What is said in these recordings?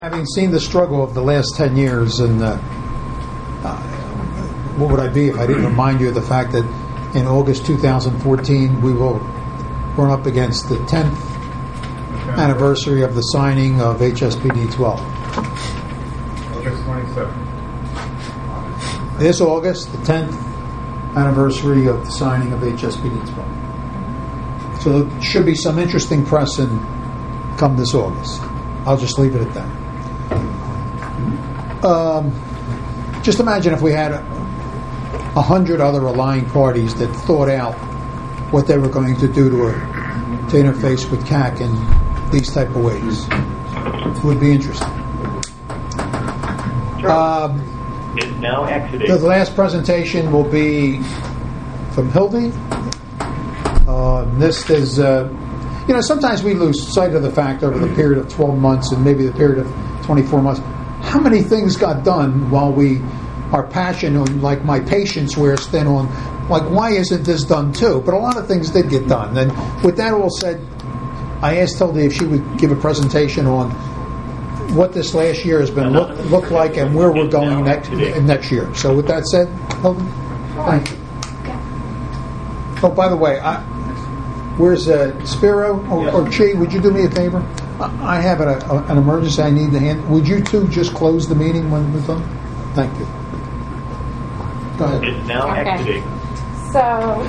Having seen the struggle of the last 10 years, and what would I be if I didn't remind you of the fact that in August 2014 we're up against the 10th anniversary of the signing of HSPD 12. August 27th. This August, the 10th anniversary of the signing of HSPD 12. So there should be some interesting press come this August. I'll just leave it at that. Just imagine if we had 100 other allying parties that thought out what they were going to do to interface with CAC in these type of ways. It would be interesting. Is now exiting. The last presentation will be from Hildy. This is, sometimes we lose sight of the fact over the period of 12 months and maybe the period of 24 months, how many things got done while our passion on, like my patience wears thin on, like, why isn't this done too? But a lot of things did get done. And with that all said, I asked Hildy if she would give a presentation on what this last year has been looked like and where we're going next year. So with that said, Hildy, thank you. Oh, by the way, where's Spiro or Chi? Would you do me a favor? I have an emergency I need to handle. Would you two just close the meeting when we're done? Thank you. Go ahead. It's now exiting. So,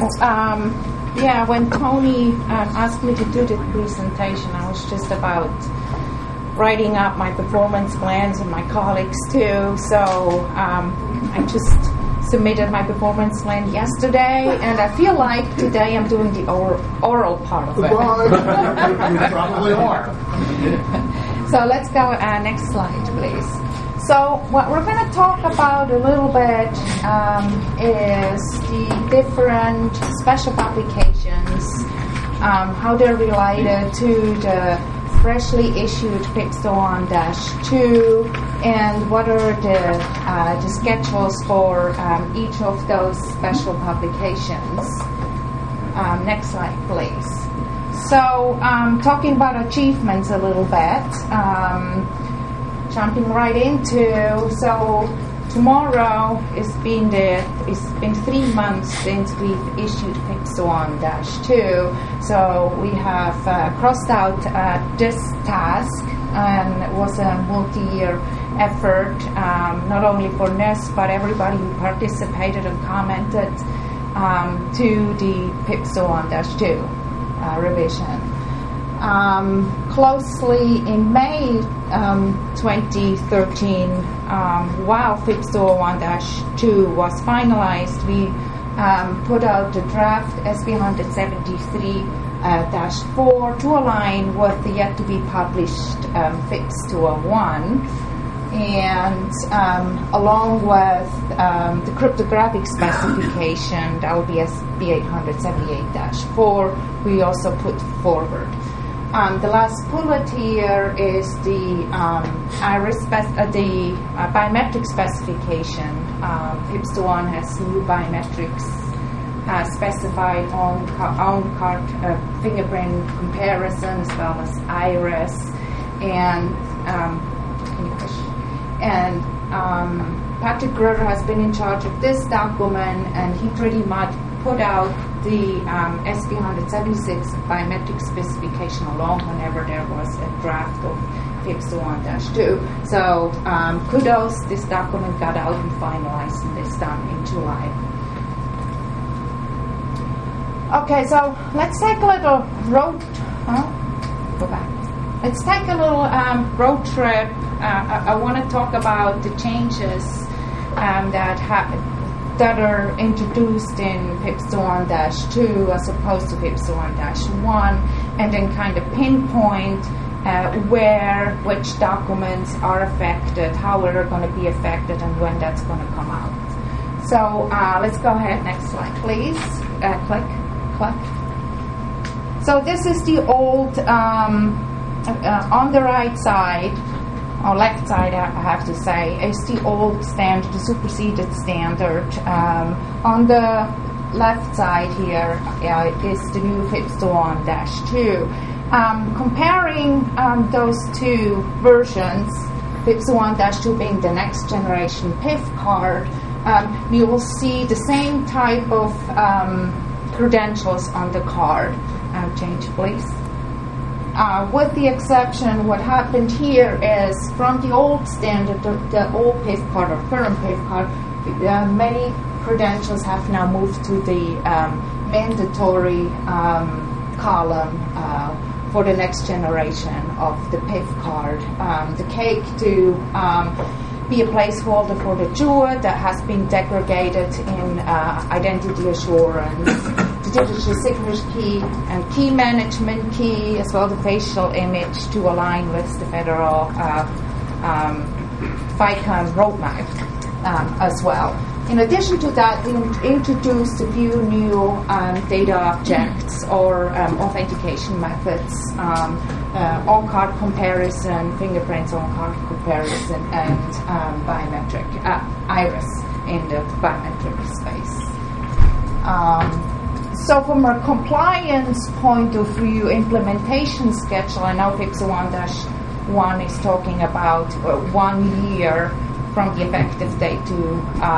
when Tony asked me to do the presentation, I was just about writing up my performance plans and my colleagues too. So I just submitted my performance plan yesterday, and I feel like today I'm doing the oral part of it. You probably are. So let's go next slide, please. So what we're going to talk about a little bit is the different special publications, how they're related to the freshly issued PIPSTO 1-2, and what are the schedules for each of those special publications. Next slide, please. So, talking about achievements a little bit, jumping right into, so tomorrow it's been 3 months since we've issued PIPSTO 1-2, so we have crossed out this task, and it was a multi-year effort, not only for NIST but everybody who participated and commented to the PIPSTO 1-2 revision. Closely in May 2013, while PIPSTO 1-2 was finalized, we put out the draft SB 173-4 to align with the yet to be published PIPSTO 1. And along with the cryptographic specification, that would be SB 878-4, we also put forward. The last bullet here is the the biometric specification. PIPSTO 1 has new biometrics specified on card fingerprint comparison as well as iris and Patrick Grutter has been in charge of this document, and he pretty much put out the SB 176 biometric specification along whenever there was a draft of PIPSTO 1-2. So kudos, this document got out and finalized, and it's done in July. Okay, so let's take a little Let's take a little road trip. I want to talk about the changes that are introduced in PIPSTO 1-2 as opposed to PIPSTO 1-1, and then kind of pinpoint which documents are affected, how they're going to be affected, and when that's going to come out. So let's go ahead. Next slide, please. Click. So this is the old, on the right side, or left side, I have to say, is the old standard, the superseded standard. On the left side here is the new PIPSTO 1-2. Comparing those two versions, FIPS 1-2 being the next generation PIF card, you will see the same type of credentials on the card. Change, please. With the exception, what happened here is from the old standard, the old PIF card or current PIF card, many credentials have now moved to the mandatory column for the next generation of the PIF card. The cake to be a placeholder for the JUA that has been degraded in identity assurance, the digital signature key and key management key, as well as the facial image to align with the federal FICA roadmap as well. In addition to that, we introduced a few new data objects or authentication methods, on-card comparison, fingerprints on-card comparison, and biometric iris in the biometric space. So from a compliance point of view, implementation schedule, I know FIPS 1-1 is talking about 1 year from the effective date to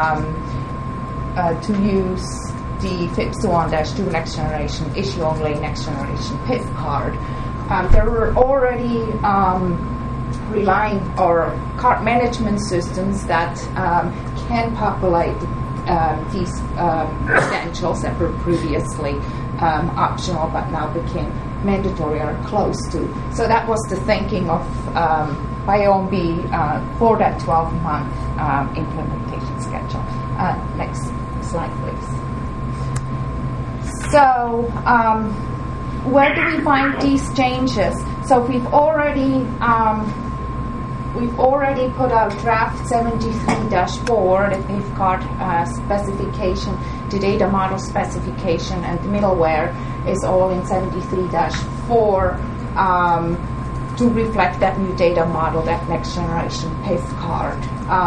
use the FIPS 1-2 next generation issue only next generation PIF card. There were already relying or card management systems that can populate these credentials that were previously optional but now became mandatory or close to. So that was the thinking of BIOMB for that 12-month implementation schedule. Next slide, please. So where do we find these changes? So we've already put out draft 73-4, the PIF card specification, the data model specification, and the middleware is all in 73-4 to reflect that new data model, that next generation PIF card.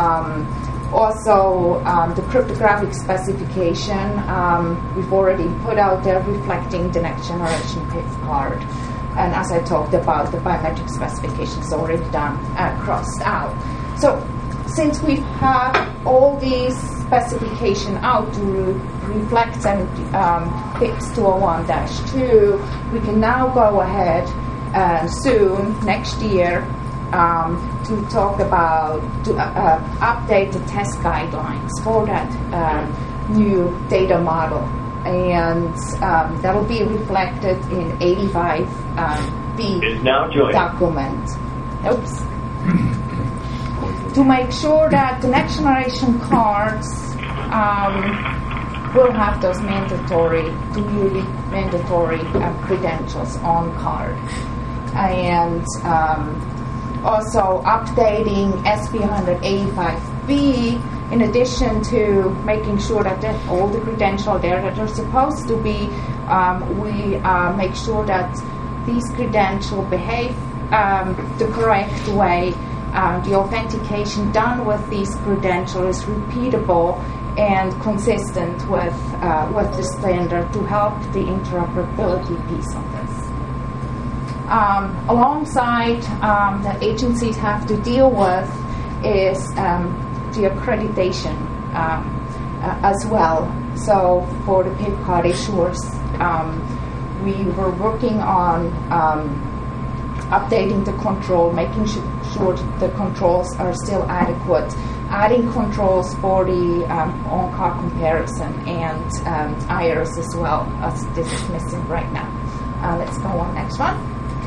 Also, the cryptographic specification we've already put out there reflecting the next generation PIF card. And as I talked about, the biometric specification is already done, crossed out. So since we have all these specifications out to reflect FIPS 201-2, we can now go ahead soon, next year, to talk about, to update the test guidelines for that new data model. And that'll be reflected in 85B document. Oops. To make sure that the next generation cards will have those mandatory credentials on card. And also updating SB 185B, in addition to making sure that all the credentials there that are supposed to be, we make sure that these credentials behave the correct way. The authentication done with these credentials is repeatable and consistent with the standard to help the interoperability piece of this. Alongside that agencies have to deal with is the accreditation as well. So for the PIF card issuers, we were working on updating the control, making sure the controls are still adequate, adding controls for the on-card comparison and iris as well, as this is missing right now. Let's go on next one.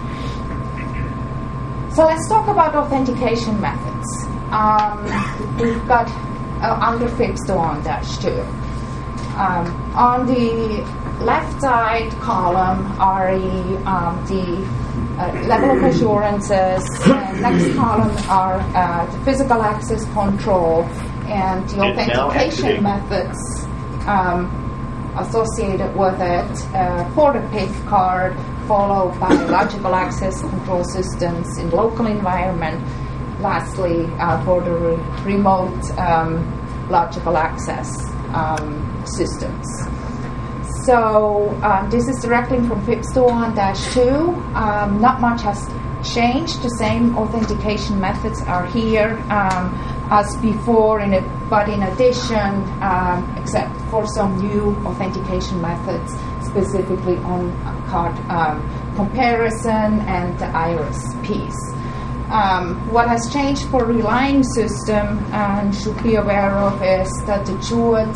So let's talk about authentication methods. We've got under FIPS 1-2. On the left side column are the level of assurances. Next column are the physical access control and the authentication methods associated with it for the PIF card, followed by logical access control systems in local environment. Lastly, for the remote logical access systems. So this is directly from FIPS 201-2. Not much has changed. The same authentication methods are here as before, but in addition, except for some new authentication methods, specifically on card comparison and the iris piece. What has changed for Relying system and should be aware of is that the Jewett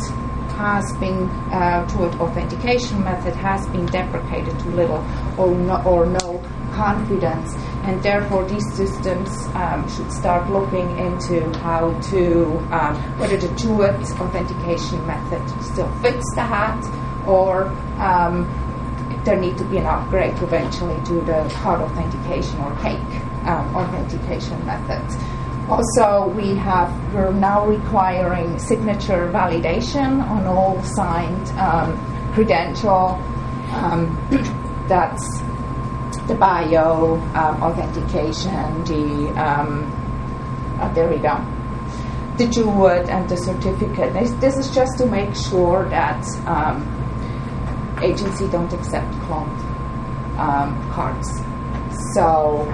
authentication method has been deprecated to little or no confidence, and therefore these systems should start looking into how to whether the Jewett authentication method still fits the hat, or there need to be an upgrade eventually to the card authentication or cake authentication methods. Also, we're now requiring signature validation on all signed credential. That's the bio authentication, there we go, the Jewett and the certificate. This is just to make sure that agency don't accept cloned cards. So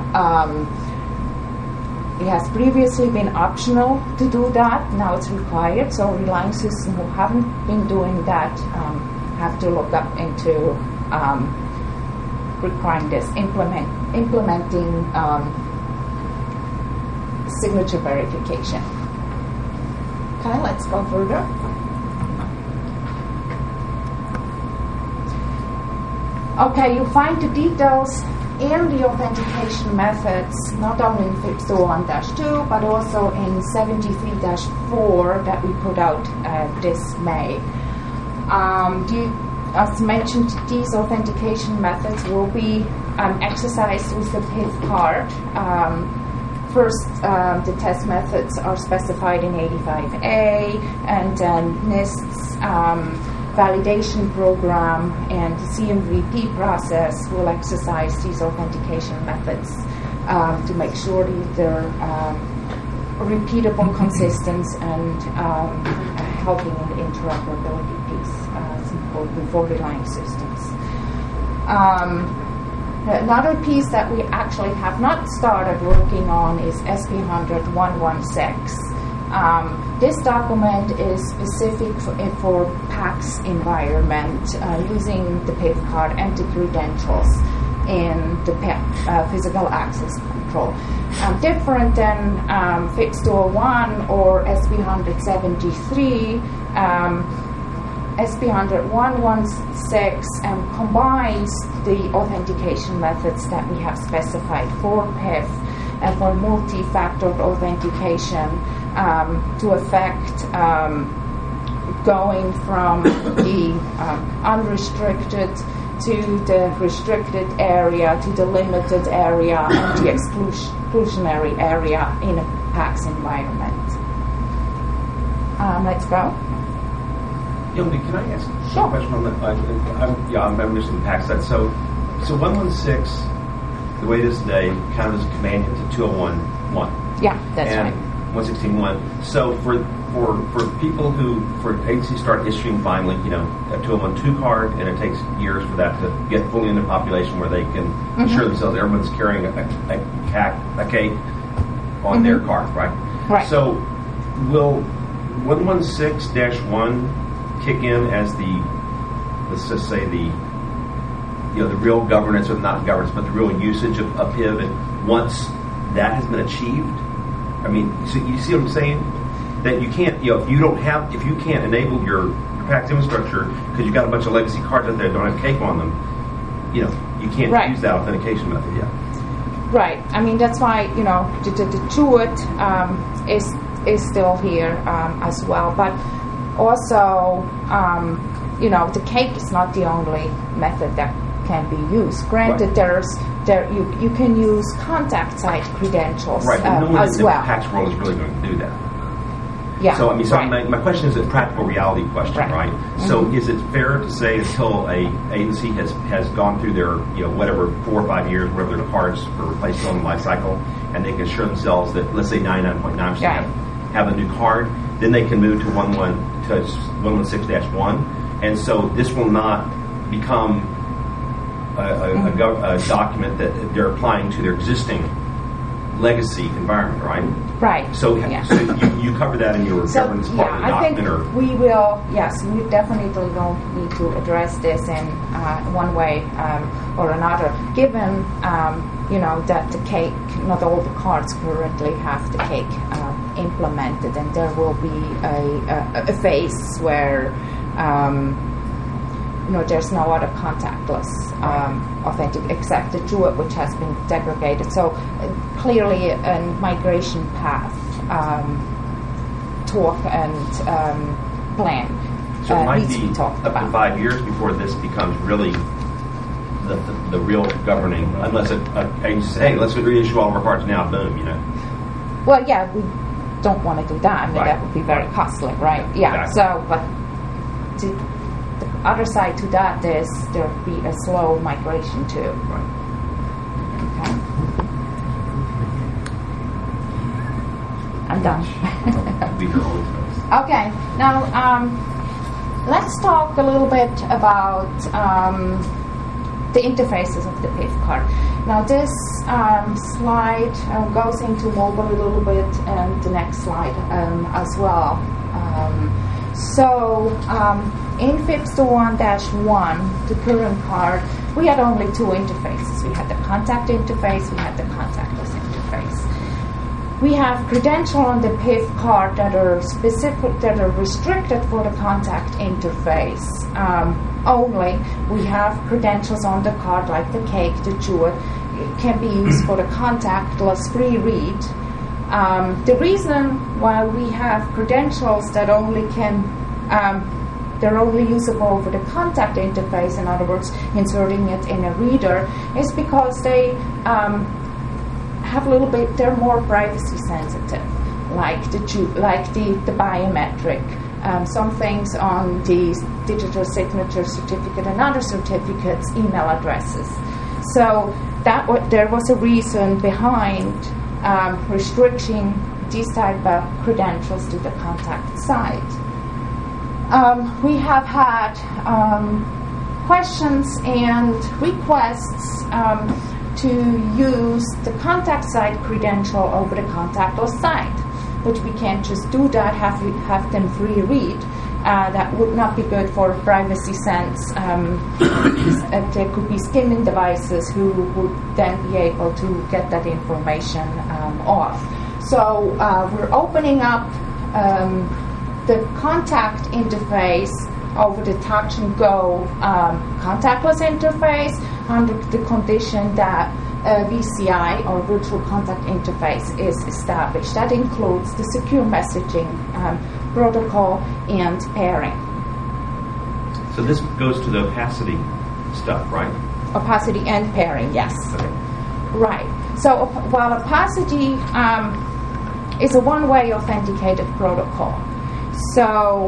it has previously been optional to do that. Now it's required. So Relying systems who haven't been doing that have to look up into requiring this, implementing signature verification. Okay, let's go further. Okay, you find the details in the authentication methods, not only in FIPS 201-2, but also in 73-4 that we put out this May. As mentioned, these authentication methods will be exercised with the PIV card. First, the test methods are specified in 85A, and then NIST's validation program and the CMVP process will exercise these authentication methods to make sure that they're repeatable, consistent, and helping in the interoperability piece for Relying systems. Another piece that we actually have not started working on is SP100-116. This document is specific for PACS environment using the PIV card and the credentials in the physical access control. Different than FIPS 201 or SP173, SP100-116 combines the authentication methods that we have specified for PIV and for multi-factor authentication to affect going from the unrestricted to the restricted area to the limited area and the exclusionary area in a PACS environment. Let's go. Yoni, can I ask Sure. a question on that? I'm just in the PACS side. So 116, the way it is today, kind of is a companion to 201.1. Yeah, that's and right. 116.1. So for people for agencies start issuing finally, a 201.2 card, and it takes years for that to get fully into the population where they can assure themselves everyone's carrying a cake on their card, right? Right. So will 116-1 kick in as let's just say the real governance, or not governance, but the real usage of PIV, and once that has been achieved? I mean, so you see what I'm saying? That you can't, if you can't enable your PACS infrastructure because you've got a bunch of legacy cards out there that don't have cake on them, you can't use that authentication method yet. Right. I mean, that's why, the Jewett is still here as well. But also, the cake is not the only method that can be used. Granted, you can use contact site credentials right, but no one as in well. the PACS world is really going to do that. Yeah. So right. my question is a practical reality question, right? Mm-hmm. So is it fair to say until a agency has gone through their whatever 4 or 5 years, whatever their cards for replacement on the life cycle, and they can assure themselves that, let's say 99.9% have a new card, then they can move to 116-1, and so this will not become a document that they're applying to their existing legacy environment, right? Right. So, yeah. so you cover that in your governance part of the I think document, or we will. Yes, we definitely will need to address this in one way or another. Given that the cake, not all the cards currently have the cake implemented, and there will be a phase where there's no other contactless authentic except the Jewett, which has been degraded. So clearly a migration path talk and plan so it might needs to be be talked up about. to 5 years before this becomes really the real governing, unless you say, hey, let's reissue all of our cards now, boom, Well, yeah, we don't want to do that. I mean, Right. that would be very Right. costly, right? Yeah. Exactly. So, but the other side to that is there'll be a slow migration too. Right. Okay. I'm done. Be here always. Okay. Now, let's talk a little bit about the interfaces of the PIF card. Now, this slide goes into mobile a little bit, and the next slide as well. In FIPS 1-1, the current card, we had only two interfaces. We had the contact interface, we had the contactless interface. We have credentials on the PIF card that are specific, that are restricted for the contact interface only. We have credentials on the card like the cake, the Jewett. It can be used for the contactless free read. The reason why we have credentials that only can they're only usable over the contact interface, in other words, inserting it in a reader, is because they have a little bit, they're more privacy sensitive, like the biometric. Some things on the digital signature certificate and other certificates, email addresses. So there was a reason behind restricting these type of credentials to the contact side. We have had questions and requests to use the contact side credential over the contactless side, but we can't just do that, have them free read. That would not be good for privacy sense. There could be skimming devices who would then be able to get that information off. So we're opening up the contact interface over the touch and go contactless interface under the condition that VCI or virtual contact interface is established. That includes the secure messaging protocol and pairing. So this goes to the opacity stuff, right? Opacity and pairing, yes. Okay. Right. So while opacity is a one-way authenticated protocol, so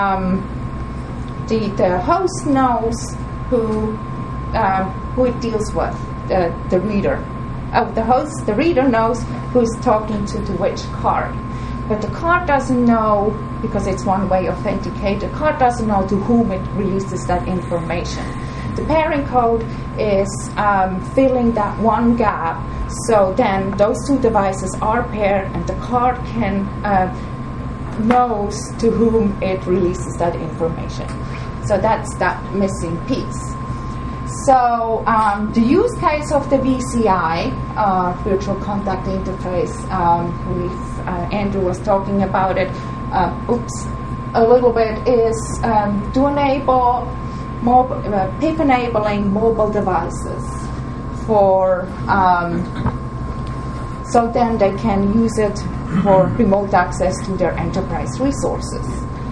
the host knows who it deals with, the reader. The reader knows who's talking to which card. But the card doesn't know, because it's one-way authenticated, the card doesn't know to whom it releases that information. The pairing code is filling that one gap, so then those two devices are paired and the card can knows to whom it releases that information. So that's that missing piece. So the use case of the VCI, virtual contact interface, Andrew was talking about it, a little bit, is to enable PIF enabling mobile devices for so then they can use it for remote access to their enterprise resources.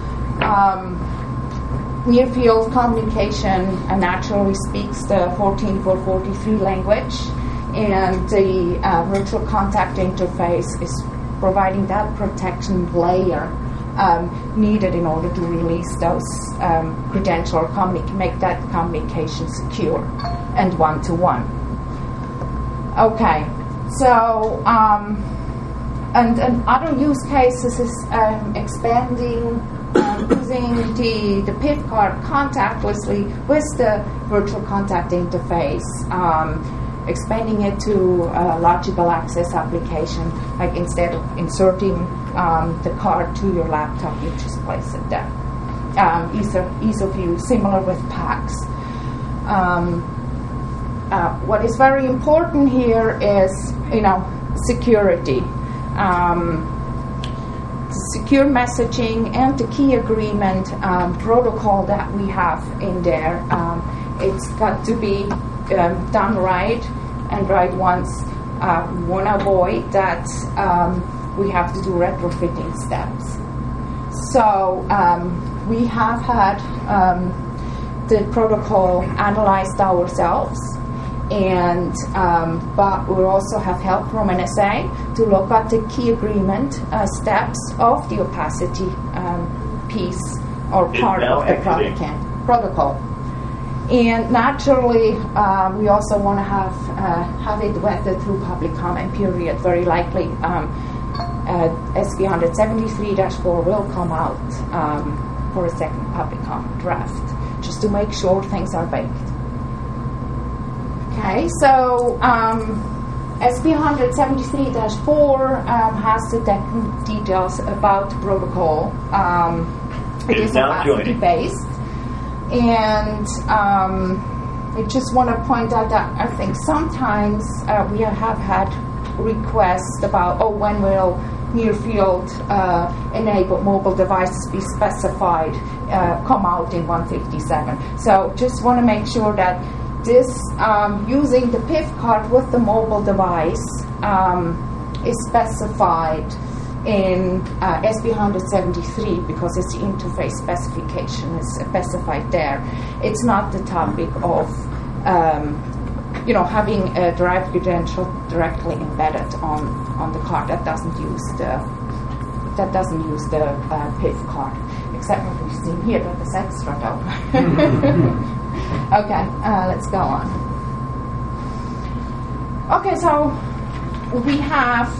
Near-field communication naturally speaks the 14443 language, and the virtual contact interface is providing that protection layer needed in order to release those credentials or make that communication secure and one-to-one. Okay, so and other use cases is expanding using the PIV card contactlessly with the virtual contact interface, expanding it to a logical access application, like instead of inserting the card to your laptop, you just place it there. Ease of use, similar with PACS. What is very important here is, security. Secure messaging and the key agreement protocol that we have in there. It's got to be done right and right once. We want to avoid that we have to do retrofitting steps. So we have had the protocol analyzed ourselves, and but we also have help from NSA to look at the key agreement steps of the opacity piece or part of the protocol. And naturally, we also want to have it vetted through public comment period. Very likely, SB 173-4 will come out for a second public comment draft, just to make sure things are baked. Okay, so SB 173-4 has the details about the protocol. It is opacity based. And I just want to point out that I think sometimes we have had requests about, when will near-field enabled mobile devices be specified, come out in 157. So just want to make sure that this, using the PIV card with the mobile device, is specified in SB 173 because it's the interface specification is specified there. It's not the topic of having a derived credential directly embedded on the card. That doesn't use the PIV card, except what we've seen here. That is extra though. Okay, let's go on. Okay, so we have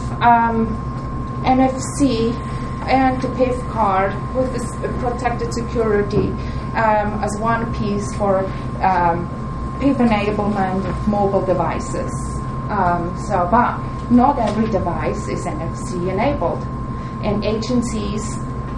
NFC and the PIV card with this protected security as one piece for PIV enablement of mobile devices. But not every device is NFC enabled, and agencies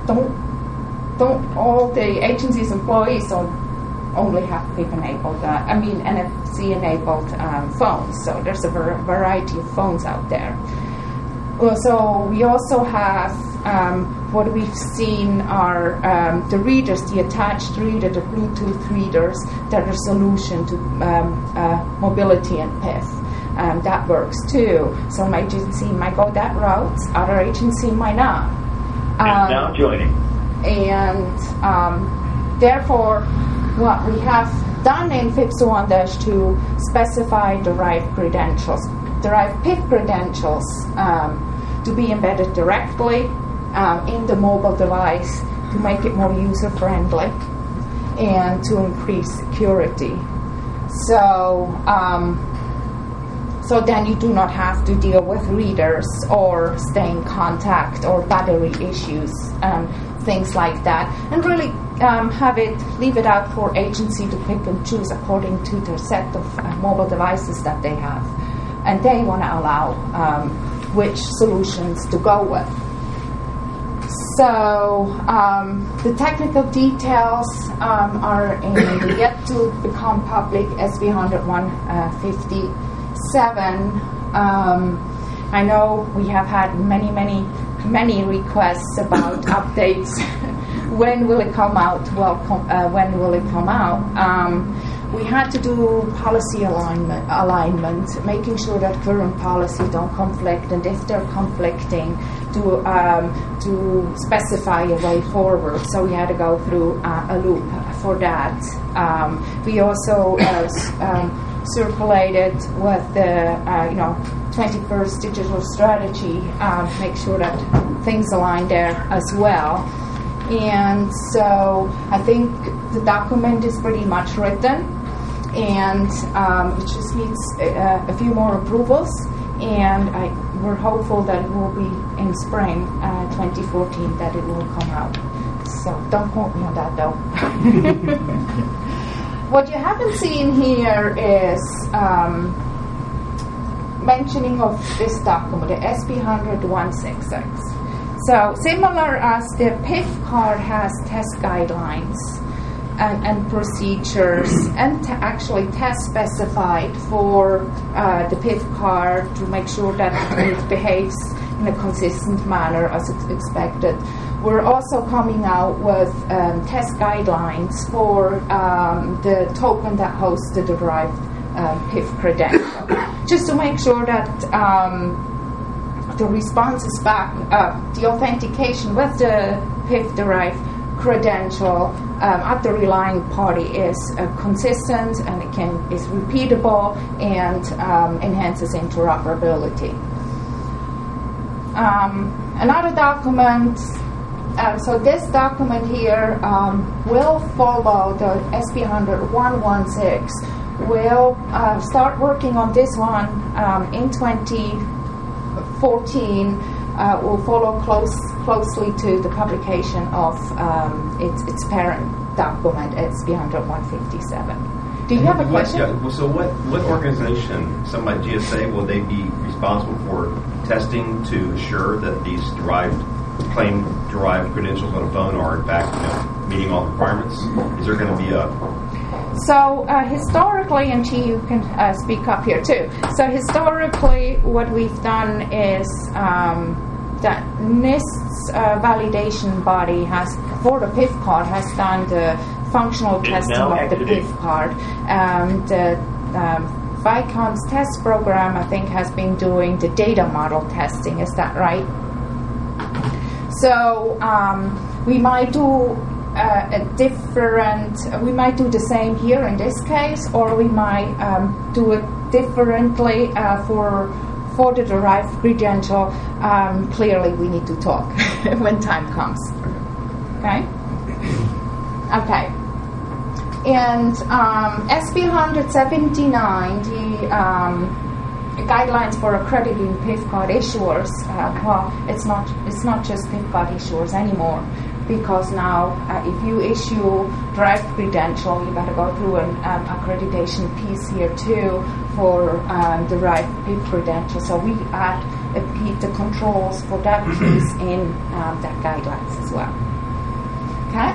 all the agencies' employees don't only have PIV enabled, NFC enabled phones. So there's a variety of phones out there. So we also have what we've seen are the readers, the attached reader, the Bluetooth readers that are a solution to mobility and PIV. That works too. Some agency might go that route, other agency might not. Now joining. And therefore, what we have done in FIPS 1-2 specify derived credentials, derived PIV credentials to be embedded directly in the mobile device to make it more user-friendly and to increase security. So then you do not have to deal with readers or stay in contact or battery issues, things like that, and really leave it out for agency to pick and choose according to their set of mobile devices that they have, and they want to allow which solutions to go with. So the technical details are yet to become public. SB 10157. I know we have had many requests about updates. When will it come out? When will it come out? We had to do policy alignment, making sure that current policy don't conflict, and if they're conflicting, to specify a way forward. So we had to go through a loop for that. We also circulated with the 21st digital strategy, make sure that things align there as well. And so I think the document is pretty much written, and it just needs a few more approvals, and we're hopeful that it will be in spring 2014 that it will come out. So don't quote me on that, though. What you haven't seen here is mentioning of this document, the SP100-166. So similar as the PIF card has test guidelines and procedures and actually test specified for the PIF card to make sure that it behaves in a consistent manner as expected. We're also coming out with test guidelines for the token that hosts the derived PIF credential, just to make sure that the response is back, the authentication with the PIF derived credential at the relying party is consistent and is repeatable and enhances interoperability. Another document. So this document here will follow the SP100-116. We'll start working on this one in 2014. We'll follow closely to the publication of its parent document, SP100-157. Do you have a question? So what organization, some like GSA, will they be responsible for testing to assure that these claim-derived credentials on a phone are in fact meeting all the requirements? Is there going to be a... So historically, and you can speak up here too. So historically, what we've done is that NIST's validation body has, for the PIF card, has done the functional testing of the PIF card. The VICON's test program, I think, has been doing the data model testing. Is that right? So we might do we might do the same here in this case, or we might do it differently for the derived credential. Clearly, we need to talk when time comes. Okay? Okay. And SP179, the guidelines for accrediting PIF card issuers. Well, it's not just PIF card issuers anymore, because now if you issue derived credential, you got to go through an accreditation piece here too for derived PIF credential. So we add the controls for that piece in that guidelines as well. Okay.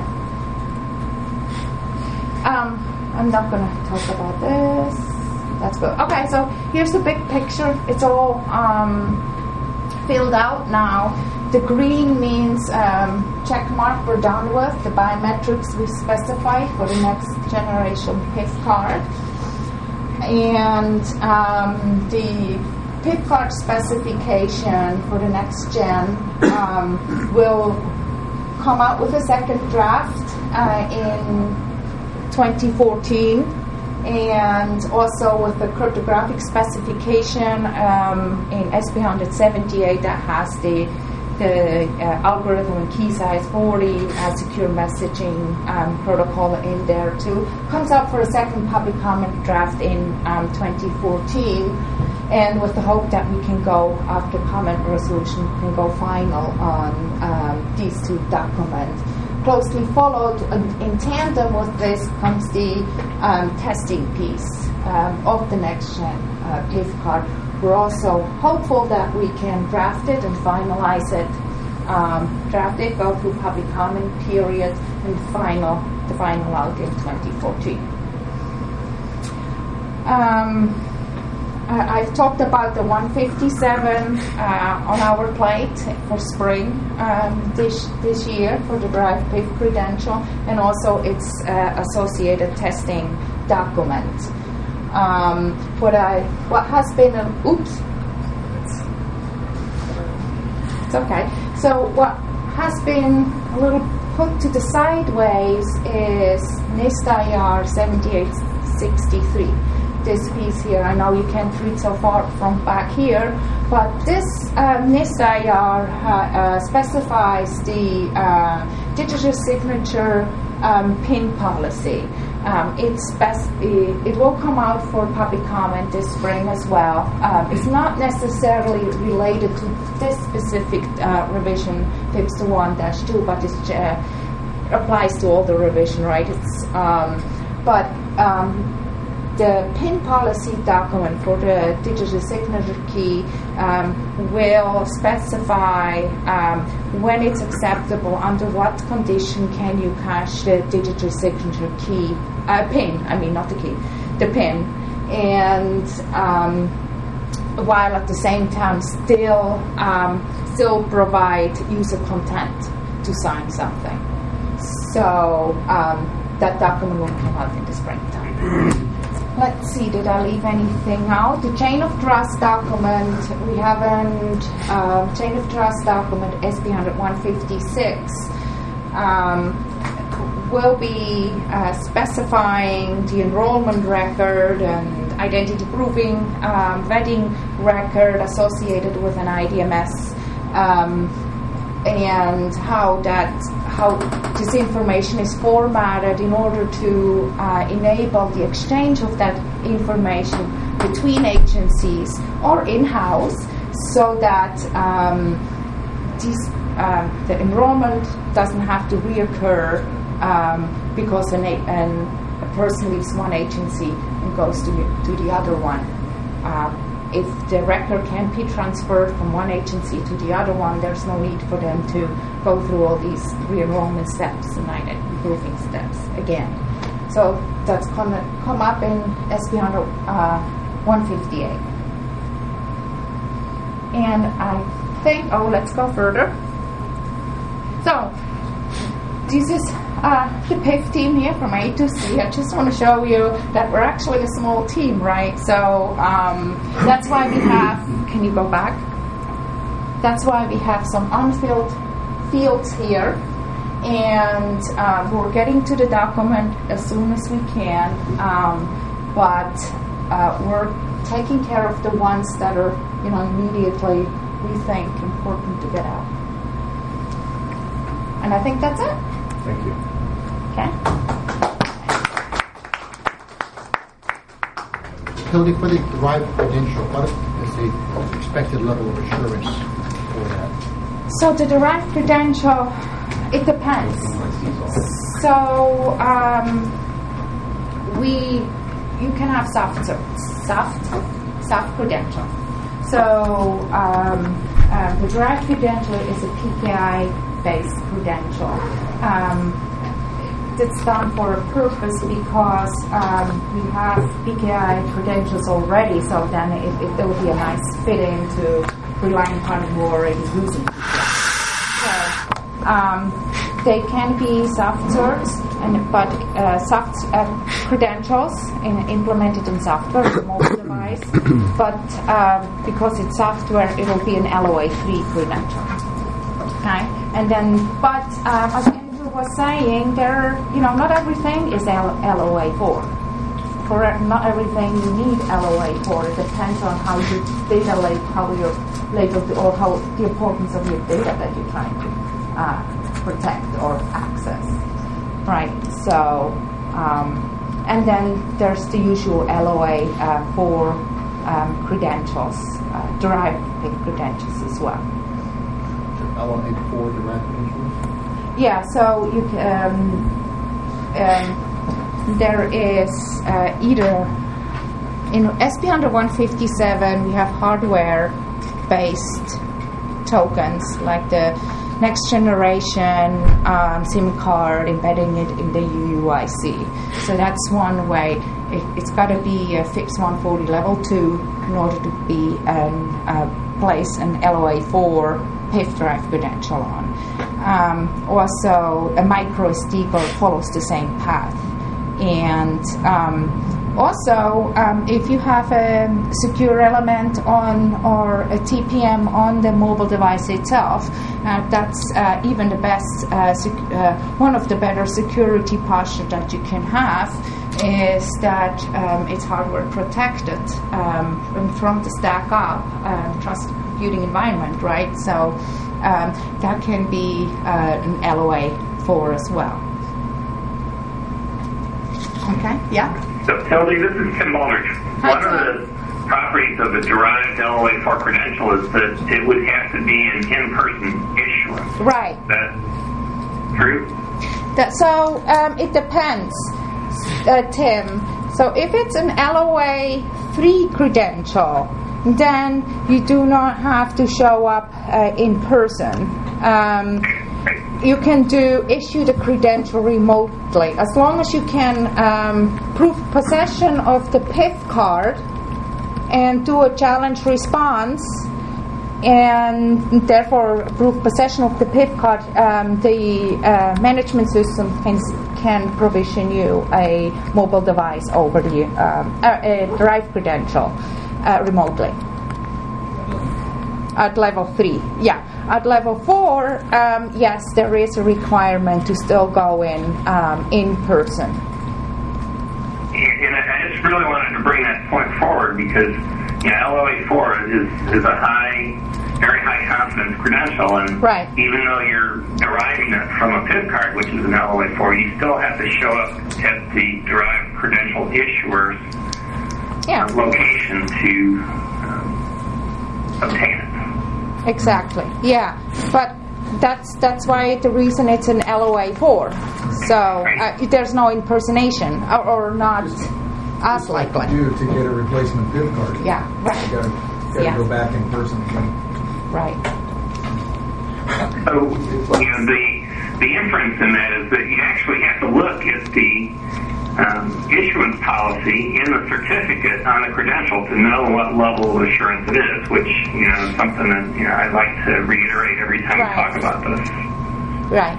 I'm not going to talk about this. That's good. Okay, so here's the big picture. It's all filled out now. The green means check mark, we're done with the biometrics we specified for the next generation PIF card. And the PIF card specification for the next gen will come out with a second draft in 2014, and also with the cryptographic specification in SP178 that has the algorithm and key size 40 secure messaging protocol in there too. Comes out for a second public comment draft in 2014, and with the hope that we can go, after comment resolution, can go final on these two documents. Closely followed in tandem with this comes the testing piece of the next gen PIF card. We're also hopeful that we can draft it and finalize it, go through public comment period, and the final out in 2014. I've talked about the 157 on our plate for spring this year for the derived PIF credential, and also its associated testing document. What has been it's okay. So what has been a little put to the sideways is NIST IR 7863. This piece here, I know you can't read so far from back here, but this NIST IR specifies the digital signature PIN policy. It will come out for public comment this spring as well. It's not necessarily related to this specific revision, FIPS 1-2, but it's applies to all the revision, right? It's the PIN policy document for the digital signature key will specify when it's acceptable, under what condition can you cache the digital signature key, PIN, I mean not the key, the PIN, and while at the same time still provide user consent to sign something. So that document will come out in the springtime. Let's see, did I leave anything out? The chain of trust document, we haven't, chain of trust document SB 156 will be specifying the enrollment record and identity proving vetting record associated with an IDMS, and how this information is formatted in order to enable the exchange of that information between agencies or in-house, so that the enrollment doesn't have to reoccur because a person leaves one agency and goes to the other one. If the record can be transferred from one agency to the other one, there's no need for them to go through all these re-enrollment steps and identity proving steps again. So that's going to come up in SB 158. And I think, let's go further. So this is the PIF team here from A to C. I just want to show you that we're actually a small team, right? So that's why we have, can you go back? That's why we have some unfilled fields here. And we're getting to the document as soon as we can. But we're taking care of the ones that are, immediately we think important to get out. And I think that's it. Thank you. Okay. Hildy, for the derived credential, what is the expected level of assurance for that? So the derived credential, it depends. So you can have soft credential. So the derived credential is a PKI-based credential. It's done for a purpose because we have PKI credentials already, so then it will be a nice fit into relying upon who are already using PKI. So they can be soft certs, but soft credentials implemented in software, a mobile device. But because it's software, it will be an LOA-free credential. Okay, and then, but as was saying, not everything is LOA4. Correct? Not everything you need LOA4. It depends on how you data label, or how the importance of your data that you're trying to protect or access. Right. So, and then there's the usual LOA for credentials, derived credentials as well. LOA4 derived credentials. Yeah, so you there is either in SP 157 we have hardware-based tokens like the next generation SIM card, embedding it in the UUIC. So that's one way. It's got to be a FIPS 140 level 2 in order to be place an LOA4 PIF derived credential on. Also, a micro SD card follows the same path. And also, if you have a secure element on or a TPM on the mobile device itself, that's even the best, one of the better security posture that you can have is that it's hardware protected from the stack up, trusted computing environment, right? So that can be an LOA4 as well. Okay, yeah? So, Hildy, this is Tim Baldridge. One of the properties of a derived LOA4 credential is that it would have to be an in-person issuance. Right. Is that true? It depends, Tim. So if it's an LOA 3 credential, then you do not have to show up in person. You can issue the credential remotely as long as you can prove possession of the PIV card and do a challenge response, and therefore prove possession of the PIV card. The management system can provision you a mobile device over the a drive credential remotely. At level 3, yeah. At level 4, yes, there is a requirement to still go in person. And I just really wanted to bring that point forward because LOA 4 is a very high confidence credential, and right. Even though you're deriving it from a PIV card, which is an LOA 4, you still have to show up at the derived credential issuer's location to obtain it. Exactly. Yeah, but that's why the reason it's an LOA 4. So there's no impersonation or not as likely. To get a replacement PIV card. Yeah. Right. You got to go back in person again. Right. So the inference in that is that you actually have to look at the issuance policy in the certificate on the credential to know what level of assurance it is, which is something that I like to reiterate every time we talk about this. Right.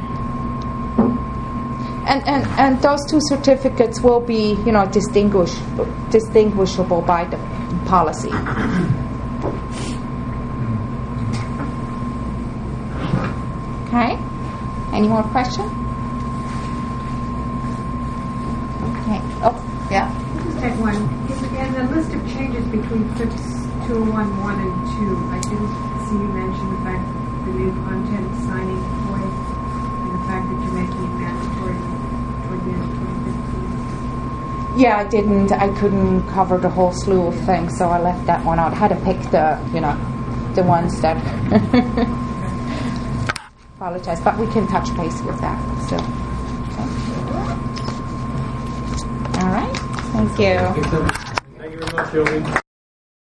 And those two certificates will be distinguishable by the policy. Okay. Any more questions? Okay. Oh, yeah. Just take one. In the list of changes between FIPS 201.1 and 2, I didn't see you mention the fact that the new content signing point and the fact that you're making it mandatory toward the end of 2015. Yeah, I couldn't cover the whole slew of things, so I left that one out. I had to pick the ones that apologize, but we can touch base with that still. Okay. All right. Thank you. Thank you very much, Joey.